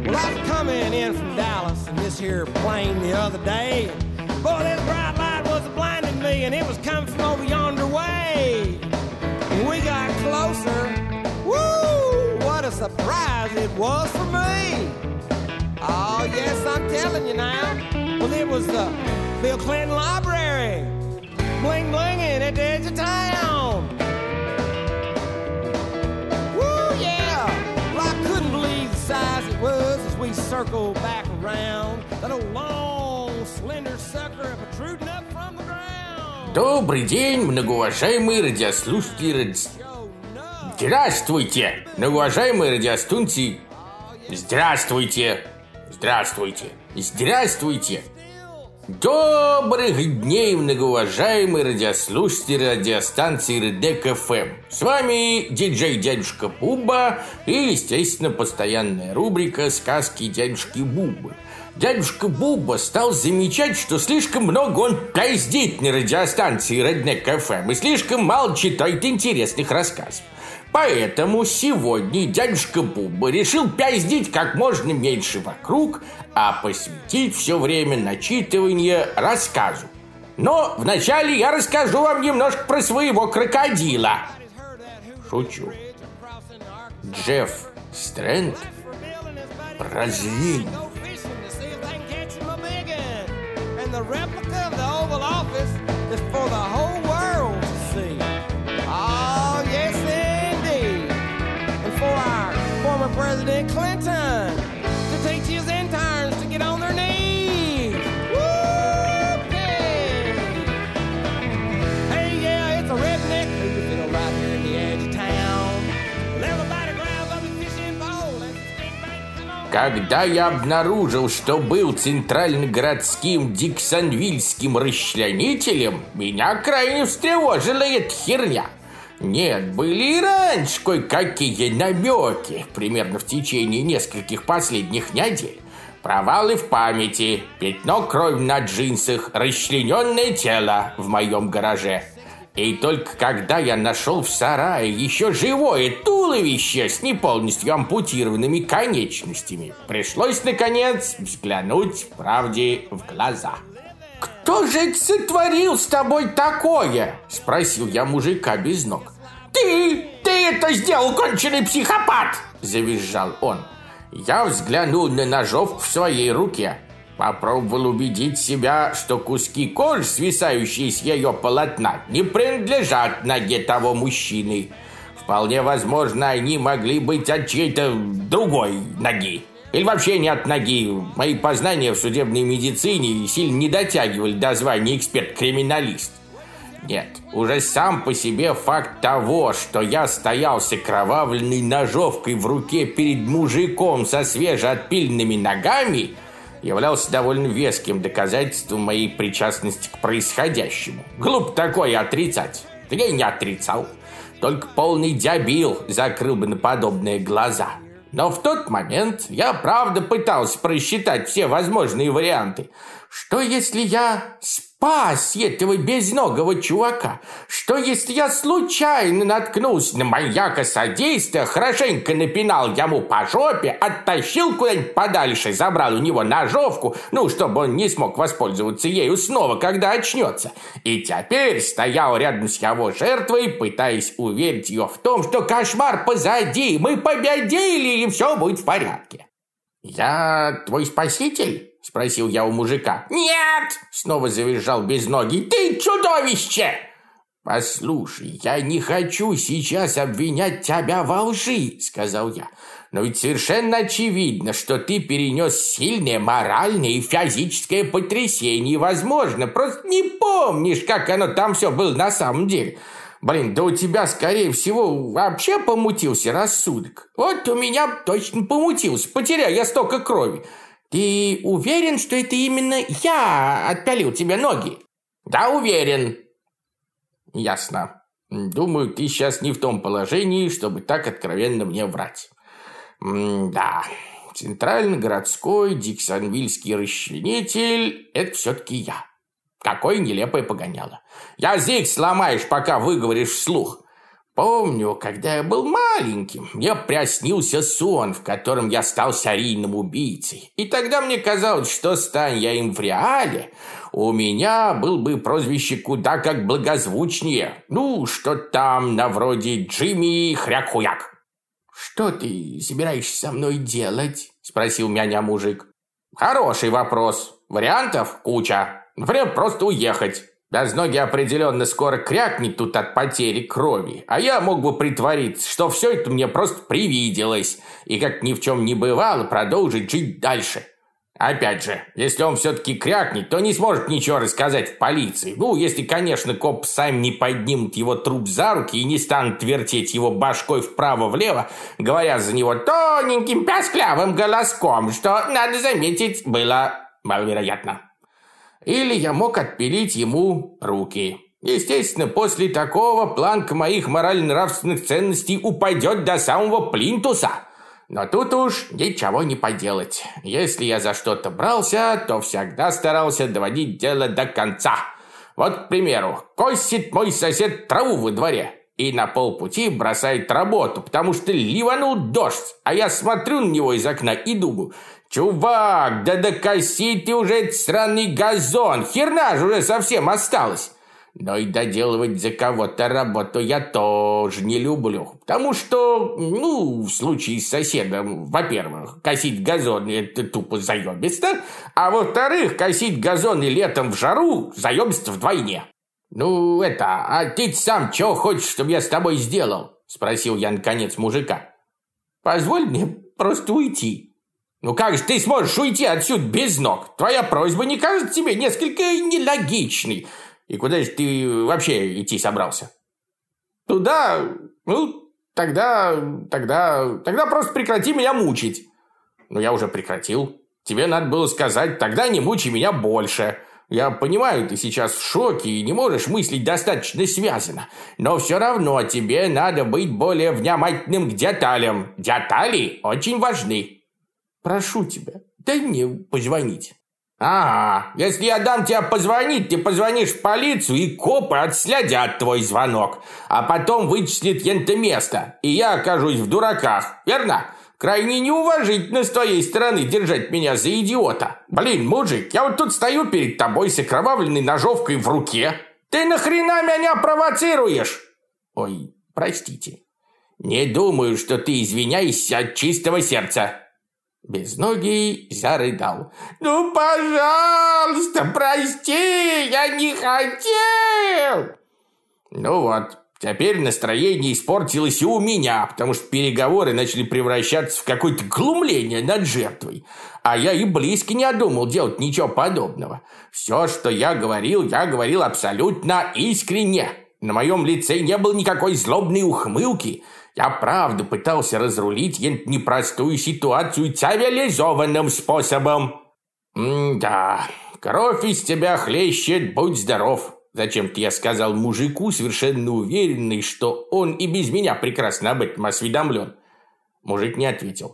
Well, I was coming in from Dallas in this here plane the other day. Boy, this bright light was blinding me, and it was coming from over yonder way. When we got closer, woo, what a surprise it was for me. Oh, yes, I'm telling you now. Well, it was the Bill Clinton Library, bling-blinging at the edge of town. Woo, yeah. Well, I couldn't believe the size it was as we circled back around. That old long, slender sucker protruding up from the ground. Добрый день, многоуважаемые радиослушатели. Здравствуйте, многоуважаемые радиослушатели. Здравствуйте. Здравствуйте. Здравствуйте. Добрых дней, многоуважаемые радиослушатели радиостанции Редек ФМ. С вами диджей Дядюшка Буба и, естественно, постоянная рубрика «Сказки дядюшки Бубы». Дядюшка Буба стал замечать, что слишком много он пиздит на радиостанции Редек ФМ и слишком мало читает интересных рассказов. Поэтому сегодня дядюшка Буба решил пиздить как можно меньше вокруг, а посвятить все время начитыванию рассказу. Но вначале я расскажу вам немножко про своего крокодила. Шучу. Джефф Стрэнд прозрел. President Clinton to teach his interns to get on their knees. Whoopee! Hey, yeah, it's a redneck who's right here in the edge of town. Everybody grab up the fishing pole and stick back. Когда я обнаружил, что был центральногородским диксонвильским расчленителем, меня крайне встревожила эта херня. Нет, были и раньше кое-какие намеки, примерно в течение нескольких последних недель. Провалы в памяти, пятно крови на джинсах, расчлененное тело в моем гараже. И только когда я нашел в сарае еще живое туловище с не полностью ампутированными конечностями, пришлось, наконец, взглянуть правде в глаза. «Кто же это сотворил с тобой такое?» – спросил я мужика без ног. «Ты это сделал, конченый психопат!» – завизжал он. Я взглянул на ножовку в своей руке. Попробовал убедить себя, что куски кожи, свисающие с ее полотна, не принадлежат ноге того мужчины. Вполне возможно, они могли быть от чьей-то другой ноги. Или вообще не от ноги. Мои познания в судебной медицине сильно не дотягивали до звания эксперт-криминалист. Нет, уже сам по себе факт того, что я стоял с окровавленной ножовкой в руке перед мужиком со свежеотпиленными ногами, являлся довольно веским доказательством моей причастности к происходящему. Глупо такое отрицать. Да я и не отрицал. Только полный дебил закрыл бы на подобные глаза. Но в тот момент я правда пытался просчитать все возможные варианты. Что если я спас этого безногого чувака? Что если я случайно наткнулся на маньяка-садиста, хорошенько напинал ему по жопе, оттащил куда-нибудь подальше, забрал у него ножовку, чтобы он не смог воспользоваться ею снова, когда очнется, и теперь стоял рядом с его жертвой, пытаясь уверить ее в том, что кошмар позади, мы победили, и все будет в порядке. «Я твой спаситель?» – спросил я у мужика. «Нет!» – снова завизжал безногий. «Ты чудовище!» «Послушай, я не хочу сейчас обвинять тебя во лжи», – сказал я. «Но ведь совершенно очевидно, что ты перенес сильное моральное и физическое потрясение. И, возможно, просто не помнишь, как оно там все было на самом деле. Блин, да у тебя, скорее всего, вообще помутился рассудок. Вот у меня точно помутился. Потерял я столько крови. Ты уверен, что это именно я отпялил тебе ноги?» «Да, уверен». «Ясно. Думаю, ты сейчас не в том положении, чтобы так откровенно мне врать». «Да, центральногородской диксонвильский расчленитель – это все-таки я. Какое нелепое погоняло. Язык сломаешь, пока выговоришь вслух. Помню, когда я был маленьким, мне приснился сон, в котором я стал серийным убийцей. И тогда мне казалось, что стань я им в реале, у меня был бы прозвище куда как благозвучнее. Ну, что там на вроде Джимми Хряк-Хуяк. «Что ты собираешься со мной делать?» – спросил меня мужик. «Хороший вопрос. Вариантов куча. Например, просто уехать. Безногий определенно скоро крякнет тут от потери крови, а я мог бы притвориться, что все это мне просто привиделось, и как ни в чем не бывало продолжить жить дальше. Опять же, если он все-таки крякнет, то не сможет ничего рассказать в полиции. Ну, если, конечно, копы сами не поднимут его труп за руки и не станут вертеть его башкой вправо-влево, говоря за него тоненьким пясклявым голоском, что, надо заметить, было маловероятно. Или я мог отпилить ему руки. Естественно, после такого планка моих морально-нравственных ценностей упадет до самого плинтуса. Но тут уж ничего не поделать. Если я за что-то брался, то всегда старался доводить дело до конца. Вот, к примеру, косит мой сосед траву во дворе и на полпути бросает работу, потому что ливанул дождь, а я смотрю на него из окна и думаю: «Чувак, да докоси ты уже этот сраный газон, херна же уже совсем осталась». Но и доделывать за кого-то работу я тоже не люблю, потому что, в случае с соседом, во-первых, косить газоны – это тупо заебисто, а во-вторых, косить газоны летом в жару – заебисто вдвойне. А ты сам чего хочешь, чтобы я с тобой сделал? – спросил я наконец мужика. «Позволь мне просто уйти». «Как же ты сможешь уйти отсюда без ног? Твоя просьба не кажется тебе несколько нелогичной? И куда же ты вообще идти собрался?» «Туда, тогда просто прекрати меня мучить». Я уже прекратил. Тебе надо было сказать: тогда не мучай меня больше. Я понимаю, ты сейчас в шоке и не можешь мыслить достаточно связано, но все равно тебе надо быть более внимательным к деталям. Детали очень важны. Прошу тебя, дай мне позвонить». «Ага, если я дам тебе позвонить, ты позвонишь в полицию, и копы отследят твой звонок, а потом вычислят ента место, и я окажусь в дураках, верно? Крайне неуважительно с твоей стороны держать меня за идиота. Блин, мужик, я вот тут стою перед тобой с окровавленной ножовкой в руке. Ты нахрена меня провоцируешь?» «Ой, простите. Не думаю, что ты извиняешься от чистого сердца». Безногий зарыдал. «Пожалуйста, прости, я не хотел!» Вот, теперь настроение испортилось и у меня, потому что переговоры начали превращаться в какое-то глумление над жертвой. А я и близко не думал делать ничего подобного. Все, что я говорил абсолютно искренне. На моем лице не было никакой злобной ухмылки. Я правда пытался разрулить непростую ситуацию цивилизованным способом. Да, кровь из тебя хлещет, будь здоров. Зачем-то я сказал мужику, совершенно уверенный, что он и без меня прекрасно об этом осведомлен. Мужик не ответил.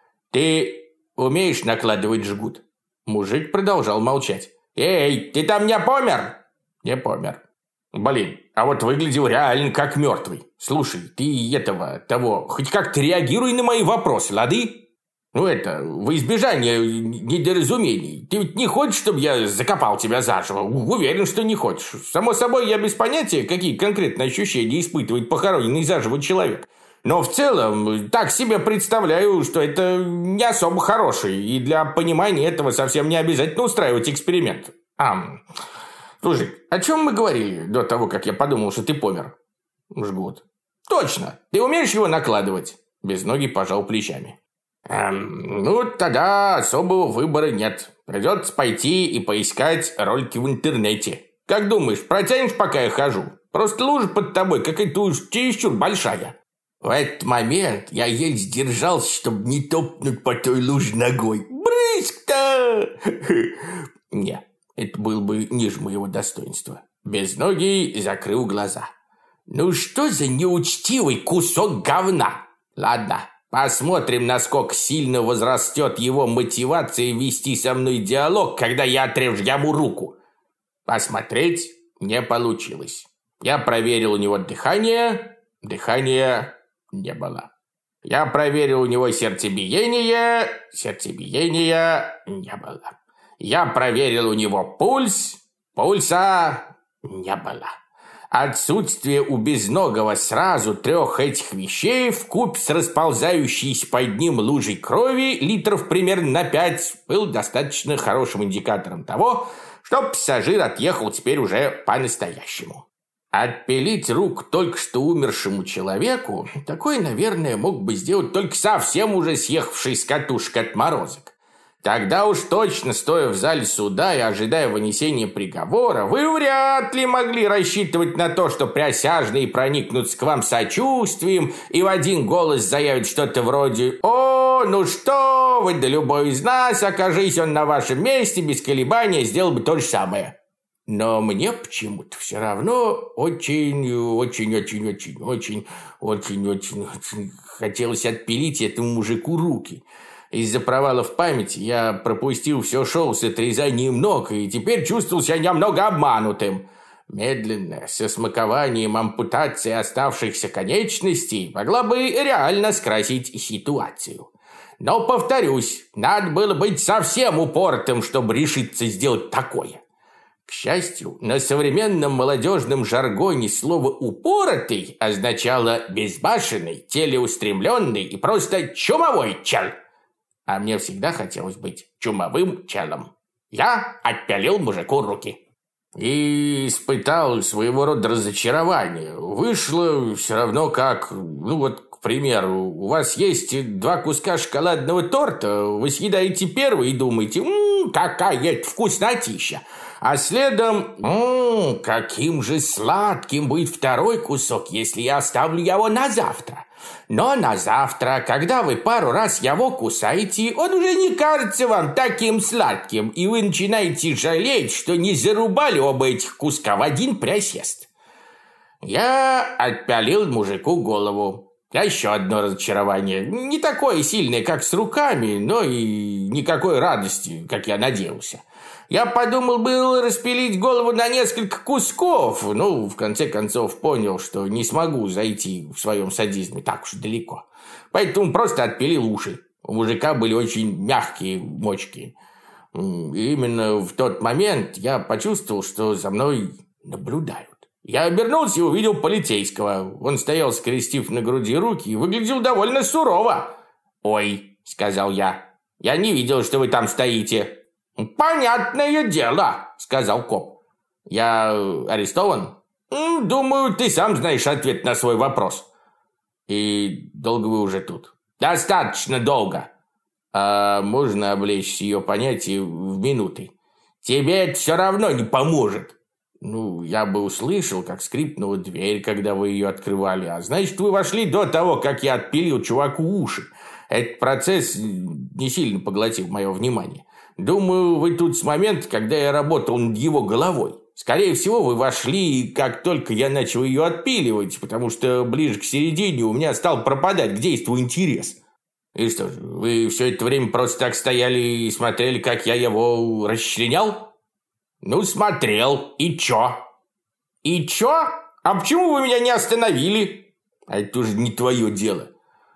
«Ты умеешь накладывать жгут?» Мужик продолжал молчать. «Эй, ты там не помер?» «Не помер». «Блин, а вот выглядел реально как мертвый. Слушай, ты хоть как-то реагируй на мои вопросы, лады? Во избежание недоразумений. Ты ведь не хочешь, чтобы я закопал тебя заживо? Уверен, что не хочешь. Само собой, я без понятия, какие конкретно ощущения испытывает похороненный заживо человек. Но в целом, так себе представляю, что это не особо хороший, и для понимания этого совсем не обязательно устраивать эксперимент. Слушай, о чем мы говорили до того, как я подумал, что ты помер? Жгут. Точно. Ты умеешь его накладывать? Безногий пожал плечами. Тогда особого выбора нет. Придется пойти и поискать ролики в интернете. Как думаешь, протянешь, пока я хожу? Просто лужа под тобой какая-то уж чересчур большая. В этот момент я еле сдержался, чтобы не топнуть по той луже ногой. Брызг-то! Нет. Это было бы ниже моего достоинства. Безногий закрыл глаза. Что за неучтивый кусок говна? Ладно, посмотрим, насколько сильно возрастет его мотивация вести со мной диалог, когда я отрежу ему руку. Посмотреть не получилось. Я проверил у него дыхание. Дыхания не было. Я проверил у него сердцебиение не было. Я проверил у него пульса не было. Отсутствие у безногого сразу 3 этих вещей вкупе с расползающейся под ним лужей крови литров примерно на 5 был достаточно хорошим индикатором того, что пассажир отъехал теперь уже по-настоящему. Отпилить рук только что умершему человеку такое, наверное, мог бы сделать только совсем уже съехавший с катушек отморозок. Тогда уж точно, стоя в зале суда и ожидая вынесения приговора, вы вряд ли могли рассчитывать на то, что присяжные проникнутся к вам сочувствием и в один голос заявят что-то вроде «О, ну что вы, да любой из нас, окажись он на вашем месте, без колебания сделал бы то же самое». Но мне почему-то все равно очень хотелось отпилить этому мужику руки. Из-за провалов памяти я пропустил все шоу с отрезанием ног и теперь чувствовал себя немного обманутым. Медленная, со смакованием ампутации оставшихся конечностей могла бы реально скрасить ситуацию. Но, повторюсь, надо было быть совсем упортым, чтобы решиться сделать такое. К счастью, на современном молодежном жаргоне слово «упоротый» означало «безбашенный», «телеустремленный» и просто «чумовой чел». А мне всегда хотелось быть чумовым челом. Я отпилил мужику руки. И испытал своего рода разочарование. Вышло все равно как, к примеру, у вас есть 2 куска шоколадного торта, вы съедаете первый и думаете, какая это вкуснотища. А следом, каким же сладким будет второй кусок, если я оставлю его на завтра. Но на завтра, когда вы пару раз его кусаете, он уже не кажется вам таким сладким, и вы начинаете жалеть, что не зарубали оба этих куска в один присест. Я отпилил мужику голову. Еще одно разочарование. Не такое сильное, как с руками, но и никакой радости, как я надеялся. Я подумал было распилить голову на несколько кусков, в конце концов понял, что не смогу зайти в своем садизме так уж далеко. Поэтому просто отпилил уши. У мужика были очень мягкие мочки. И именно в тот момент я почувствовал, что за мной наблюдают. Я обернулся и увидел полицейского. Он стоял, скрестив на груди руки, и выглядел довольно сурово. «Ой», — сказал я не видел, что вы там стоите». «Понятное дело», — сказал коп. «Я арестован?» «Думаю, ты сам знаешь ответ на свой вопрос». «И долго вы уже тут?» «Достаточно долго». «А можно облечь ее понятие в минуты?» «Тебе это все равно не поможет». Я бы услышал, как скрипнула дверь, когда вы ее открывали. А значит, вы вошли до того, как я отпилил чуваку уши. Этот процесс не сильно поглотил мое внимание. Думаю, вы тут с момента, когда я работал над его головой. Скорее всего, вы вошли, как только я начал ее отпиливать, потому что ближе к середине у меня стал пропадать к действию интерес. И что же, вы все это время просто так стояли и смотрели, как я его расчленял? Смотрел. И чё? И чё? А почему вы меня не остановили? А это уже не твое дело.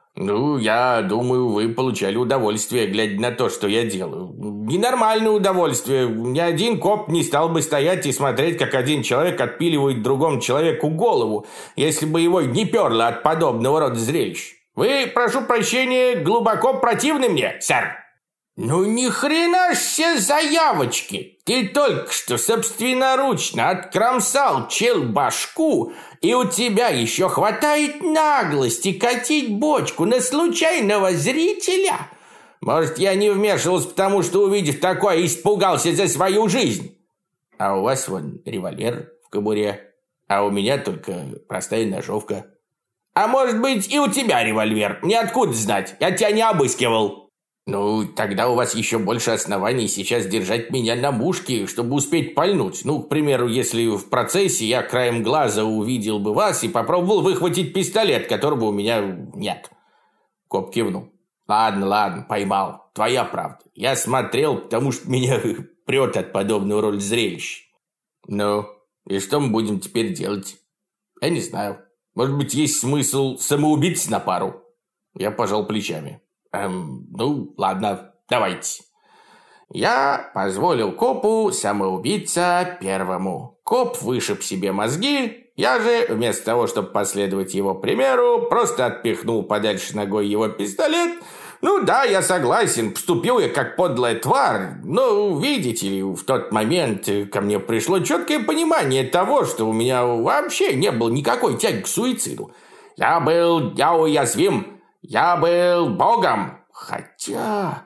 Я думаю, вы получали удовольствие, глядя на то, что я делаю. Ненормальное удовольствие. Ни один коп не стал бы стоять и смотреть, как один человек отпиливает другому человеку голову, если бы его не перло от подобного рода зрелищ. Вы, прошу прощения, глубоко противны мне, сэр. Ни хрена ж все заявочки. Ты только что собственноручно откромсал чел башку, и у тебя еще хватает наглости катить бочку на случайного зрителя? Может, я не вмешивался, потому что, увидев такое, испугался за свою жизнь? А у вас вон револьвер в кобуре, а у меня только простая ножовка. А может быть, и у тебя револьвер? Мне откуда знать? Я тебя не обыскивал. Тогда у вас еще больше оснований сейчас держать меня на мушке, чтобы успеть пальнуть. К примеру, если в процессе я краем глаза увидел бы вас и попробовал выхватить пистолет, которого у меня нет. Коп кивнул. Ладно, поймал. Твоя правда. Я смотрел, потому что меня прет от подобного рода зрелищ. И что мы будем теперь делать? Я не знаю. Может быть, есть смысл самоубиться на пару? Я пожал плечами. Ну, ладно, давайте. Я позволил копу самоубиться первому. Коп вышиб себе мозги, я же, вместо того, чтобы последовать его примеру, просто отпихнул подальше ногой его пистолет. Ну да, я согласен, поступил я как подлая тварь, но, видите ли, в тот момент ко мне пришло четкое понимание того, что у меня вообще не было никакой тяги к суициду. Я был неуязвим, я был богом, хотя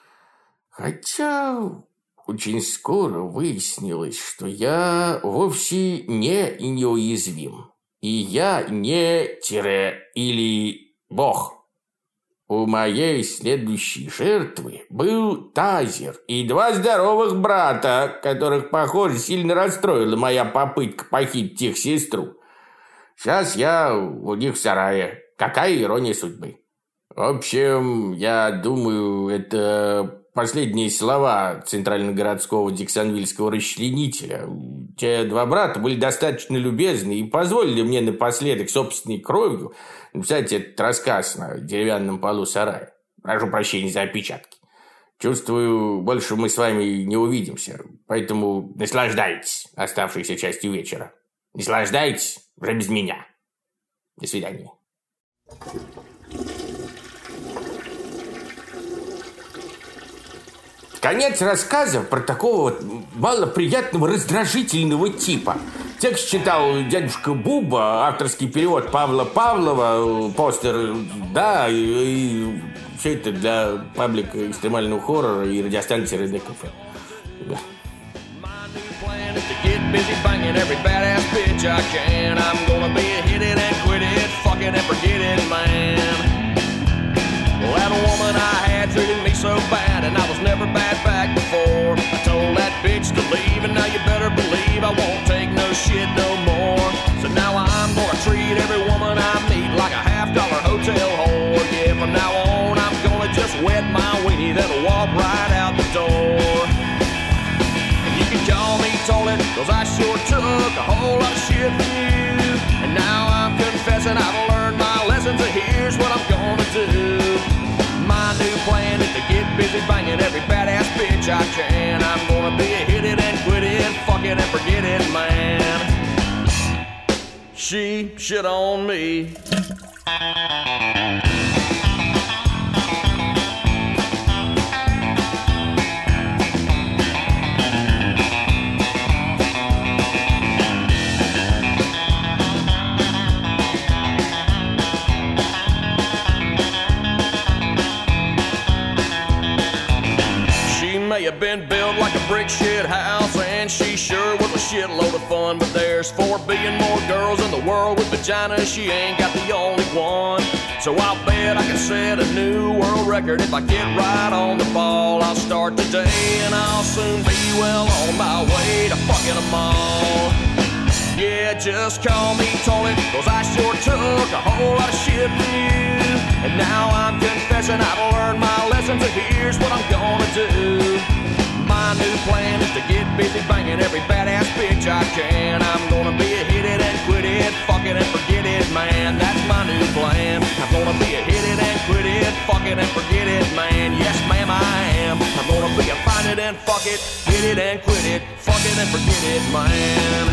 очень скоро выяснилось, что я вовсе не неуязвим. И я не или бог. У моей следующей жертвы был тазер и 2 здоровых брата, которых, похоже, сильно расстроила моя попытка похитить их сестру. Сейчас я у них в сарае. Какая ирония судьбы. В общем, я думаю, это последние слова центральногородского диксонвильского расчленителя. Те 2 брата были достаточно любезны и позволили мне напоследок собственной кровью написать этот рассказ на деревянном полу сарая. Прошу прощения за опечатки. Чувствую, больше мы с вами не увидимся, поэтому наслаждайтесь оставшейся частью вечера. Наслаждайтесь уже без меня. До свидания. Конец рассказа про такого вот малоприятного, раздражительного типа. Текст читал дядюшка Буба, авторский перевод Павла Павлова, постер, да, и все это для паблика экстремального хоррора и радиостанции Red Cafe. Да. That woman I had treated me so bad, and I was never bad back before. I told that bitch to leave, and now you better believe I won't take no shit no more. So now I'm gonna treat every woman I meet like a $50 hotel whore. Yeah, from now on I'm gonna just wet my weenie, then walk right out the door. And you can call me toilet, cause I sure took a whole lot of shit from you. And now I'm confessing I've learned my lessons, so here's what I'm gonna do. My new plan is to get busy banging every badass bitch I can. I'm gonna be a hit it and quit it, fuck it and forget it, man. She shit on me. May have been built like a brick shit house, and she sure was a shitload of fun. But there's 4 billion more girls in the world with vaginas, she ain't got the only one. So I'll bet I can set a new world record if I get right on the ball. I'll start today and I'll soon be well on my way to fucking them all. Yeah, just call me toilet, cause I sure took a whole lot of shit from you. And now I'm confessing I've learned my lessons, and here's what I'm gonna do. My new plan is to get busy banging every badass bitch I can. I'm gonna be a hit it and quit it, fuck it and forget it, man. That's my new plan. I'm gonna be a hit it and quit it, fuck it and forget it, man. Yes, ma'am, I am. I'm gonna be a find it and fuck it, hit it and quit it, fuck it and forget it, man.